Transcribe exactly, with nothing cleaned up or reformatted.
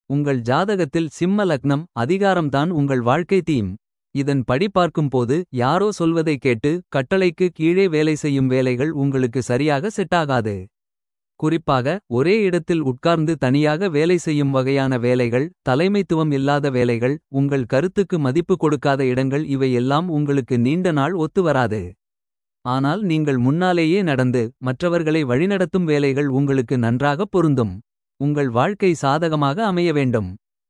உங்கள் ஜாதகத்தில் சிம்ம லக்னம் அதிகாரம்தான் உங்கள் வாழ்க்கை தீம். இதன் படி பார்க்கும்போது யாரோ சொல்வதை கேட்டு கட்டளைக்கு கீழே வேலை செய்யும் வேலைகள் உங்களுக்கு சரியாக செட்டாகாது. குறிப்பாக ஒரே இடத்தில் உட்கார்ந்து தனியாக வேலை செய்யும் வகையான வேலைகள், தலைமைத்துவம் இல்லாத வேலைகள், உங்கள் கருத்துக்கு மதிப்பு கொடுக்காத இடங்கள், இவை எல்லாம் உங்களுக்கு நீண்ட நாள் ஒத்து வராது. ஆனால் நீங்கள் முன்னாலேயே நடந்து மற்றவர்களை வழிநடத்தும் வேலைகள் உங்களுக்கு நன்றாக பொருந்தும். உங்கள் வாழ்க்கை சாதகமாக அமைய வேண்டும்.